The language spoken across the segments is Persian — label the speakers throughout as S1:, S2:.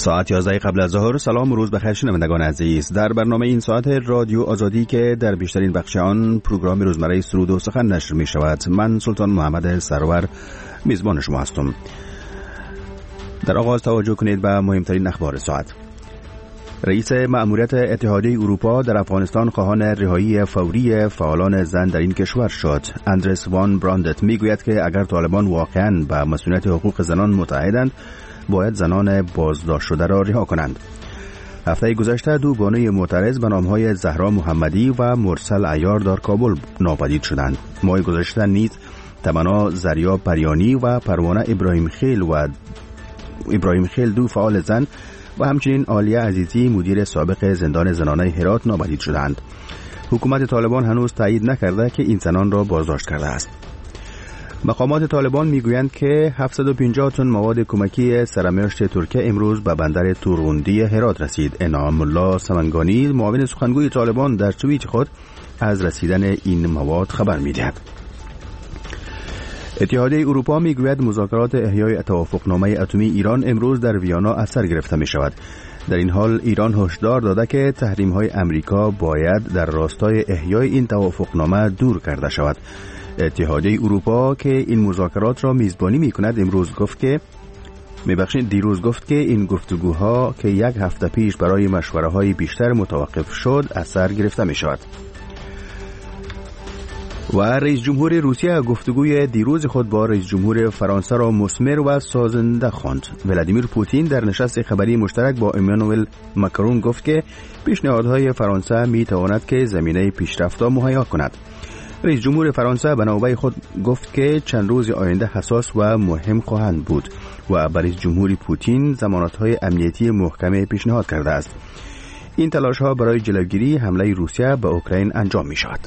S1: ساعت 11 قبل از ظهر. سلام و روز بخیر شنوندگان عزیز. در برنامه این ساعت رادیو آزادی که در بیشترین بخش آن پروگرام روزمره سرود و سخن نشر می شود، من سلطان محمد سرور میزبان شما هستم. در آغاز توجه کنید به مهمترین اخبار ساعت. رئیس مأموریت اتحادیه اروپا در افغانستان خواهان رهایی فوری فعالان زن در این کشور شد. اندرس وان براندت میگوید که اگر طالبان واقعاً به مسئولیت حقوق زنان متعهدند، باید زنان بازداشت شده را رها کنند. هفته گذشته دو بانوی معترض به نامهای زهرا محمدی و مرسل عیار در کابل ناپدید شدند. ماه گذشته نیز تمنا زریا پریانی و پروانه ابراهیم خیل دو فعال زن و همچنین عالیه عزیزی مدیر سابق زندان زنانه هرات ناپدید شدند. حکومت طالبان هنوز تایید نکرده که این زنان را بازداشت کرده است. مقامات طالبان میگویند که 750 تن مواد کمکی سرمشق ترکیه امروز به بندر تورغوندی هرات رسید. انعام الله سمنگانی معاون سخنگوی طالبان در توییت خود از رسیدن این مواد خبر میدهد. اتحادیه اروپا میگوید مذاکرات احیای توافقنامه اتمی ایران امروز در ویانا از سر گرفته می شود. در این حال ایران هشدار داده که تحریم‌های آمریکا باید در راستای احیای این توافقنامه دور کرده شود. اتحادیه اروپا که این مذاکرات را میزبانی می‌کند دیروز گفت که این گفتگوها که یک هفته پیش برای مشوره‌های بیشتر متوقف شد از سر گرفته می‌شود. و رئیس جمهور روسیه گفتگوی دیروز خود با رئیس جمهور فرانسه را مثمر و سازنده خواند. ولادیمیر پوتین در نشست خبری مشترک با امانوئل ماکرون گفت که پیشنهادهای فرانسه می‌تواند که زمینه پیشرفت مهیا کند. رئیس جمهور فرانسه به نوبه خود گفت که چند روز آینده حساس و مهم خواهند بود و برای جمهور پوتین ضمانت‌های امنیتی محکم پیشنهاد کرده است. این تلاش‌ها برای جلوگیری حمله روسیه به اوکراین انجام می‌شود.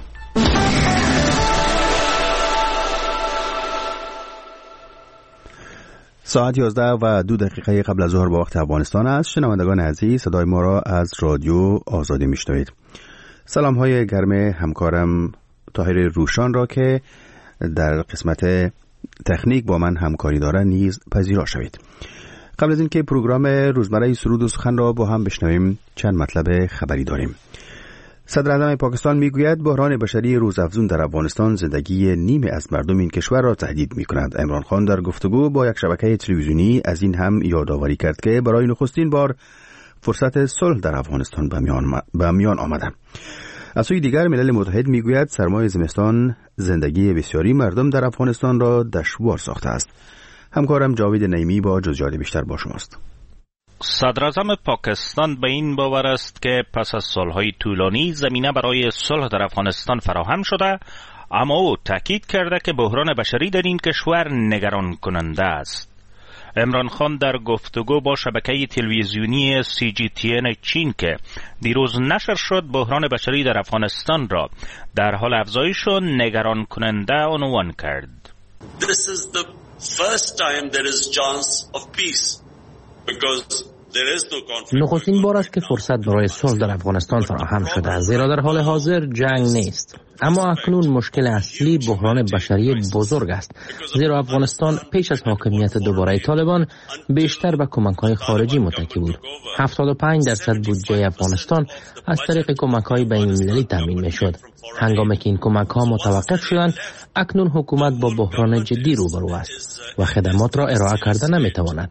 S1: ساعت 11:02 قبل از ظهر به وقت افغانستان است. شنوندگان عزیز، صدای ما را از رادیو آزادی میشنوید. سلام‌های گرم همکارم طاهر روشان را که در قسمت تکنیک با من همکاری داره نیز پذیرا شوید. قبل از اینکه پروگرام روزمره سرود و سخن را با هم بشنویم، چند مطلب خبری داریم. صدر اعظم پاکستان میگوید بحران بشری روزافزون در افغانستان زندگی نیمه از مردم این کشور را تهدید می‌کند. عمران خان در گفتگو با یک شبکه تلویزیونی از این هم یادآوری کرد که برای نخستین بار فرصت صلح در افغانستان به میان آمده. از سوی دیگر ملل متحد میگوید سرمای زمستان زندگی بسیاری مردم در افغانستان را دشوار ساخته است. همکارم جاوید نعیمی با جزئیات بیشتر با شماست.
S2: صدر اعظم پاکستان به این باور است که پس از سالهای طولانی زمینه برای صلح در افغانستان فراهم شده، اما او تاکید کرده که بحران بشری در این کشور نگران کننده است. عمران خان در گفتگو با شبکه تلویزیونی CGTN چین که دیروز نشر شد، بحران بشری در افغانستان را در حال افزایش و نگران کننده عنوان کرد.
S3: This is the first time there is chance of peace because there is no conflict.
S4: نخستین بار است که فرصت برای صلح در افغانستان فراهم شده، زیرا در حال حاضر جنگ نیست. اما اکنون مشکل اصلی بحران بشری بزرگ است، زیرا افغانستان پیش از حاکمیت دوباره طالبان بیشتر به کمک‌های خارجی متکی بود. 75% بودجه افغانستان از طریق کمک‌های بین‌المللی تامین می‌شد. هنگامی که این کمک‌ها متوقف شدند، اکنون حکومت با بحران جدی روبرو است و خدمات را ارائه کرده نمی‌تواند.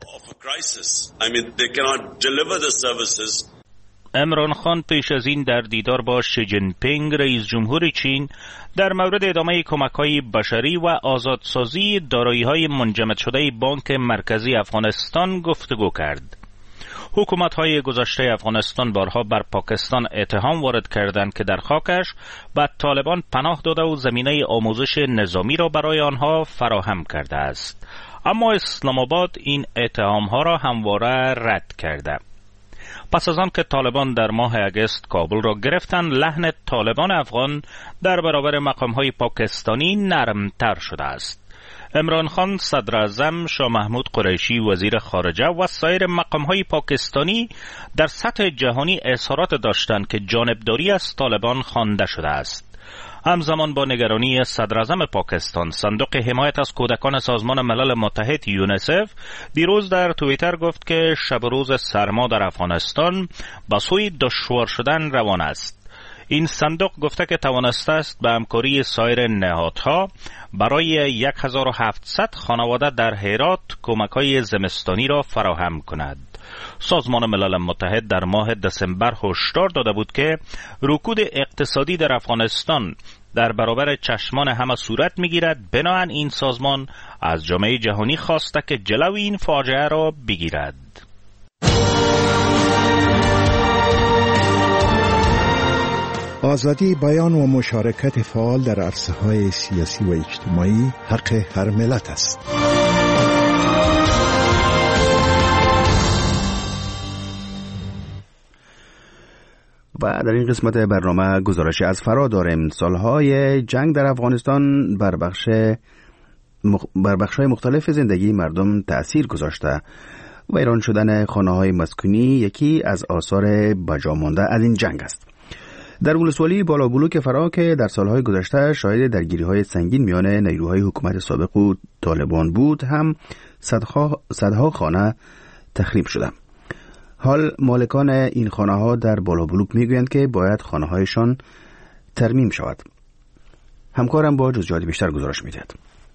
S2: عمران خان پیش از این در دیدار با شی جین پینگ رئیس جمهور چین در مورد ادامه کمک‌های بشری و آزادسازی دارایی‌های منجمد شده بانک مرکزی افغانستان گفتگو کرد. حکومت‌های گذشته افغانستان بارها بر پاکستان اتهام وارد کردند که در خاکش به طالبان پناه داده و زمینه آموزش نظامی را برای آنها فراهم کرده است. اما اسلام آباد این اتهام‌ها را همواره رد کرده. پس از آن که طالبان در ماه اگست کابل را گرفتند، لحن طالبان افغان در برابر مقام‌های پاکستانی نرمتر شده است. عمران خان، صدر اعظم، شاه محمود قریشی وزیر خارجه و سایر مقام‌های پاکستانی در سطح جهانی اظهارات داشتند که جانبداری از طالبان خوانده شده است. همزمان با نگرانی صدر اعظم پاکستان، صندوق حمایت از کودکان سازمان ملل متحد یونیسف دیروز در توییتر گفت که شب و روز سرما در افغانستان به سوی دشوار شدن روان است. این صندوق گفته که توانسته است به همکاری سایر نهادها برای 1700 خانواده در هرات کمک‌های زمستانی را فراهم کند. سازمان ملل متحد در ماه دسامبر هشدار داده بود که رکود اقتصادی در افغانستان در برابر چشمان همه صورت می‌گیرد. بنابراین این سازمان از جامعه جهانی خواسته که جلوی این فاجعه را بگیرد.
S5: آزادی بیان و مشارکت فعال در عرصه‌های سیاسی و اجتماعی حق هر ملت است.
S1: و در این قسمت برنامه گزارشی از فرا داریم. سالهای جنگ در افغانستان بر بخش‌های مختلف زندگی مردم تأثیر گذاشته. ویران شدن خانه‌های مسکونی یکی از آثار بجامانده از این جنگ است. در ولسوالی بالابلوک فرا که در سالهای گذشته شاهد درگیری‌های سنگین میان نیروهای حکومت سابق و طالبان بود، هم صدها خانه تخریب شده. حال مالکان این خانه‌ها در بالابلوک میگویند که باید خانه‌هایشان ترمیم شود. همکارم با جزئیات بیشتر گزارش می‌دهد.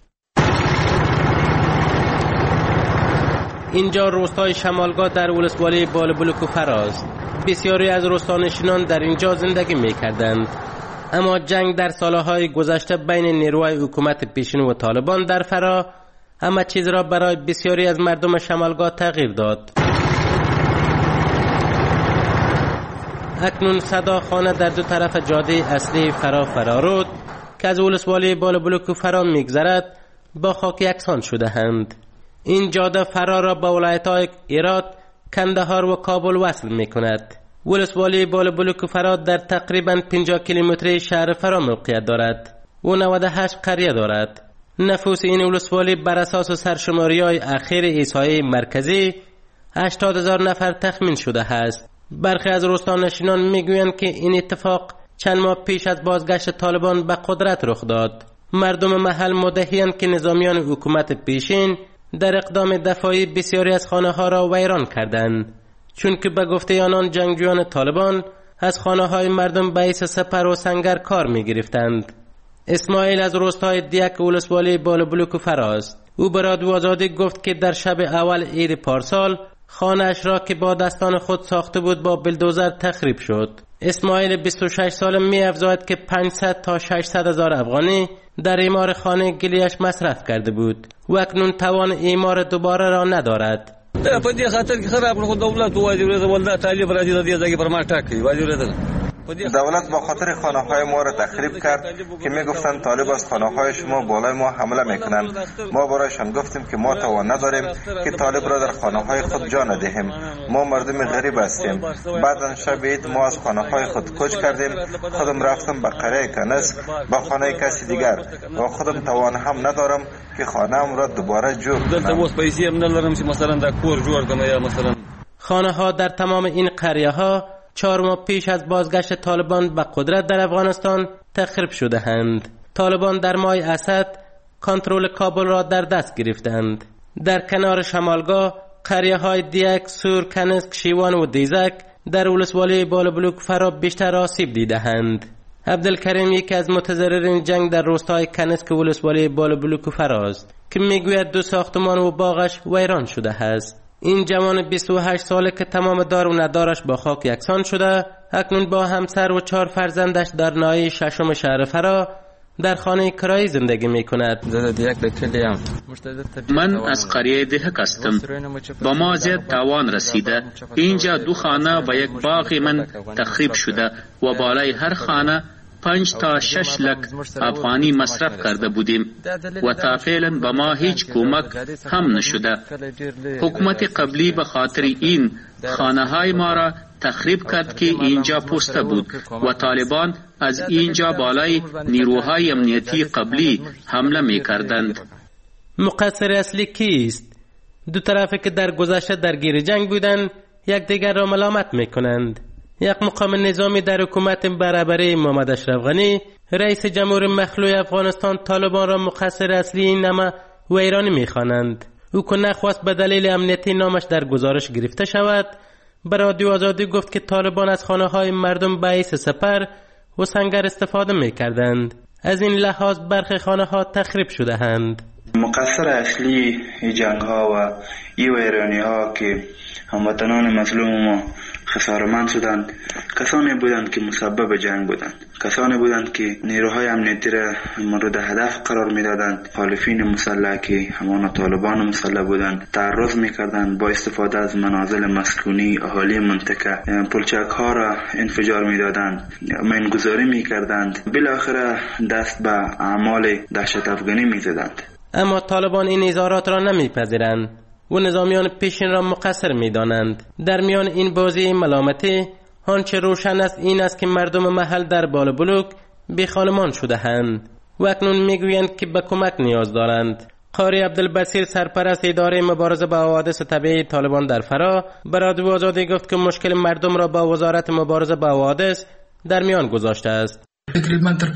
S6: اینجا روستای شمالگاه در ولسوالی بالابلوک و فراست. بسیاری از روستانشینان در اینجا زندگی می‌کردند، اما جنگ در سالهای گذشته بین نیروهای حکومت پیشین و طالبان در فرا همه چیز را برای بسیاری از مردم شمالگاه تغییر داد. اکنون صدا خانه در دو طرف جاده اصلی فرارود که از ولسوالی بالابلوک و فرا می‌گذرد با خاک یکسان شده اند. این جاده فرا را با ولایت‌های هرات، کندهار و کابل وصل می‌کند. ولسوالی بالابلوک و فرا در تقریباً 50 کیلومتری شهر فرا موقعیت دارد و 98 قریه دارد. نفوس این ولسوالی بر اساس سرشماری‌های اخیر احصایه مرکزی 80,000 نفر تخمین شده است. برخی از روستانشینان میگویند که این اتفاق چند ماه پیش از بازگشت طالبان به قدرت رخ داد. مردم محل مدعی‌اند که نظامیان حکومت پیشین در اقدام دفاعی بسیاری از خانه‌ها را ویران کردند، چون که به گفته آنان جنگجویان طالبان از خانه‌های مردم به حیث سپر و سنگر کار می‌گرفتند. اسماعیل از روستای دیک ولسوالی بالابلوک و فراست. او به رادیو آزادی گفت که در شب اول عید پارسال خانه‌اش را که با دستان خود ساخته بود با بلدوزر تخریب شد. اسماعیل 26 ساله می‌افزاید که 500 تا 600 هزار افغانی در اعمار خانه گلیش مصرف کرده بود و اکنون توان اعمار دوباره را ندارد.
S7: په دې خاطر کې خراب کړو دولت واجب لري ولدا طالب راځي د دې ځای پر ما ټاکي واجب لري.
S8: دولت با خاطر خانه‌های ما را تخریب کرد که میگفتند طالب از خانه‌های شما بالای ما حمله میکنند. ما برایشان گفتیم که ما توان نداریم که طالب را در خانه‌های خود جا ندهیم. ما مردم غریب هستیم. بعد شب عید ما از خانه‌های خود کوچ کردیم. خودم رفتم به قریه کنسک با خانه کسی دیگر و خودم توان هم ندارم که خانه‌ام را دوباره جور کنم.
S6: خانه‌ها در تمام این قریه‌ها 4 ماه پیش از بازگشت طالبان به قدرت در افغانستان تخریب شده اند. طالبان در ماه اسد کنترل کابل را در دست گرفتند. در کنار شمالگاه قریه‌های دیک، سور، کنسک، شیوان و دیزک در ولسوالی بالابلوک فرا بیشتر آسیب دیده‌اند. عبدالکریم یکی از متضررین جنگ در روستای کنسک ولسوالی بالابلوک فراست که میگوید 2 ساختمان و باغش ویران شده است. این جوان 28 ساله که تمام دار و ندارش با خاک یکسان شده، اکنون با همسر و 4 فرزندش در ناحیه 6 شهر فرا در خانه کرایی زندگی می کند.
S9: من از قریه دهک هستم. با ما زیاد تاوان رسیده. اینجا 2 خانه و 1 باغ من تخریب شده و بالای هر خانه 5 تا 6 لک افغانی مصرف کرده بودیم و تا فعلا به ما هیچ کمک هم نشده. حکومت قبلی به خاطر این خانه های ما را تخریب کرد که اینجا پوسته بود و طالبان از اینجا بالای نیروهای امنیتی قبلی حمله می کردند.
S6: مقصر اصلی کیست؟ دو طرفی که در گذشته درگیر جنگ بودند یکدیگر را ملامت میکنند. یک مقام نظامی در حکومت برابری محمد اشرف غنی، رئیس جمهور مخلوع افغانستان، طالبان را مقصر اصلی این نمه و ایرانی میخوانند. او که نخواست به دلیل امنیتی نامش در گزارش گرفته شود، به رادیو آزادی گفت که طالبان از خانه های مردم به حیث سپر و سنگر استفاده میکردند. از این لحاظ برخی خانه ها تخریب شده اند.
S10: مقصر اصلی جنگ ها و ایرانی ها که هموطنان مظلوم ما خسارمند شدند کسانی بودند که مسبب جنگ بودند، کسانی بودند که نیروهای امنیتی را مورد هدف قرار میدادند. مخالفین مسلح که همان طالبان مسلح بودند تعرض میکردند، با استفاده از منازل مسکونی اهالی منطقه پلچک ها را انفجار میدادند، مینگذاری میکردند، بالاخره دست به اعمال دهشت افغانی میزدند.
S6: اما طالبان این اظهارات را نمیپذیرند و نظامیان پیشین را مقصر میدانند. در میان این بازی ملامتی آنچه روشن است این است که مردم محل در بالابلوک بیخانمان شده اند و اکنون میگویند که به کمک نیاز دارند. قاری عبدالبصیر، سرپرست اداره مبارزه با حوادث طبیعی طالبان در فرا، به رادیو آزادی گفت که مشکل مردم را با وزارت مبارزه با حوادث در میان گذاشته است.
S11: تقریبا تر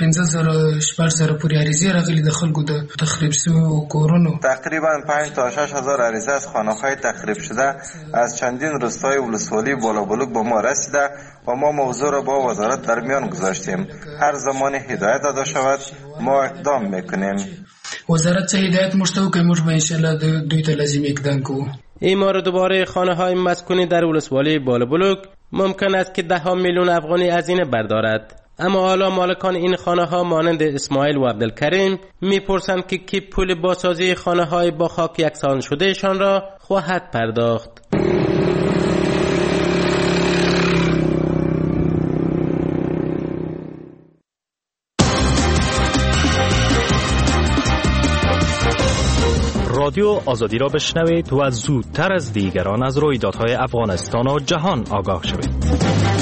S11: 15,000 پورې عریضې راغلي د خلکو د تخریب شویو کورونو.
S8: تقریبا 5 تا 6,000 عریضه از خانه‌های تخریب شده از چندین روستای ولسوالی بالابلوک به ما رسیده و ما موضوع را با وزارت در میان گذاشتیم. هر زمان هدایت داده شود ما اقدام میکنیم.
S11: وزارت چه هدایت مشتو که موږ به ان شاء الله دوی ته لازم اقدام کوو.
S6: این مورد دوباره خانه‌های مسکونی در ولسوالی بالابلوک ممکن است که 10 میلیون افغانی هزینه بردارد. اما حالا مالکان این خانه ها مانند اسماعیل و عبدالکریم میپرسند که کی پول بازسازی خانه های با خاک یکسان شده شان را خواهد پرداخت.
S12: رادیو آزادی را بشنوید و زودتر از دیگران از رویدادهای افغانستان و جهان آگاه شوید.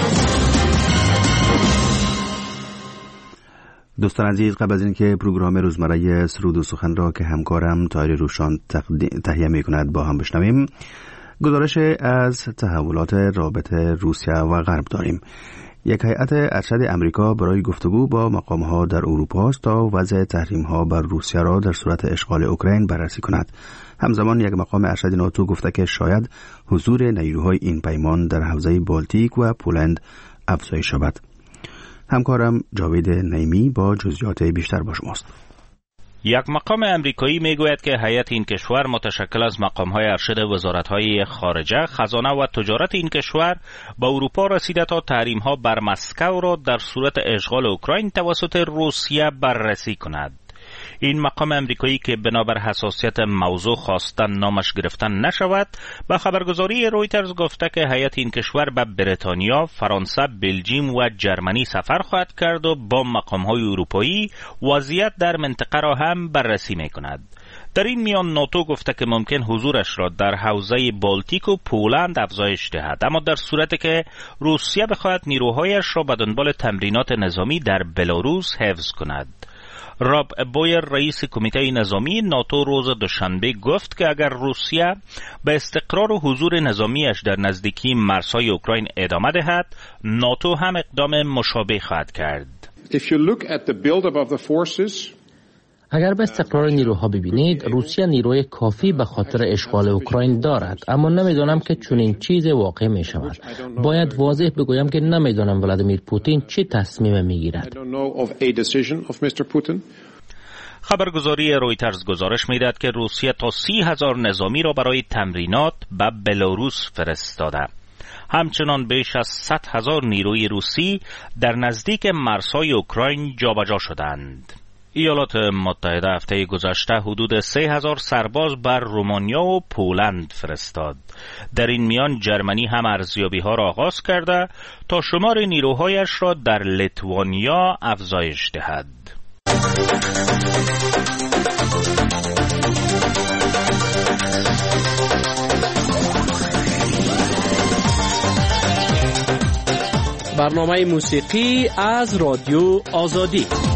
S1: دوستان عزیز، قبل از اینکه پروگرام روزمره سرود و سخن را که همکارم طاهر روشان تهیه می‌کند با هم بشنویم، گزارش از تحولات رابطه روسیه و غرب داریم. یک هیئت ارشد امریکا برای گفتگو با مقام‌ها در اروپا است تا وضع تحریم‌ها بر روسیه را در صورت اشغال اوکراین بررسی کند. همزمان یک مقام ارشد ناتو گفته که شاید حضور نیروهای این پیمان در حوزه بالتیک و پولند افزایش یابد. همکارم جاوید نعیمی با جزئیات بیشتر با شماست.
S2: یک مقام امریکایی میگوید که هیئت این کشور متشکل از مقام‌های ارشد وزارت‌های خارجه، خزانه و تجارت این کشور با اروپا رسیده تا تحریم‌ها بر مسکو را در صورت اشغال اوکراین توسط روسیه بررسی کند. این مقام امریکایی که بنابر حساسیت موضوع خواستن نامش گرفتن نشود، با خبرگزاری رویترز گفته که هیئت این کشور به بریتانیا، فرانسه، بلژیم و جرمنی سفر خواهد کرد و با مقام‌های اروپایی وضعیت در منطقه را هم بررسی می‌کند. در این میان ناتو گفته که ممکن حضورش را در حوزه بالتیک و پولند افزایش دهد، اما در صورتی که روسیه بخواهد نیروهایش را به دنبال تمرینات نظامی در بلاروس حفظ کند. راب بویر، رئیس کمیته نظامی ناتو، روز دوشنبه گفت که اگر روسیه به استقرار و حضور نظامیش در نزدیکی مرزهای اوکراین ادامه دهد، ناتو هم اقدام مشابه خواهد کرد.
S4: اگر به استقرار نیروها ببینید، روسیه نیروی کافی به خاطر اشغال اوکراین دارد، اما نمیدانم که چنین چیزی واقع می شود. باید واضح بگویم که نمیدانم ولادیمیر پوتین چه تصمیم میگیرد.
S2: خبرگزاری رویترز گزارش میدهد که روسیه تا 30,000 نظامی را برای تمرینات به بلاروس فرستاده. همچنان بیش از 100,000 نیروی روسی در نزدیک مرزهای اوکراین جابجا شدند. ایالات متحده هفته گذشته حدود 3,000 سرباز بر رومانیا و پولند فرستاد. در این میان جرمنی هم ارزیابی‌ها را آغاز کرده تا شمار نیروهایش را در لیتوانیا افزایش دهد.
S12: برنامه موسیقی از رادیو آزادی.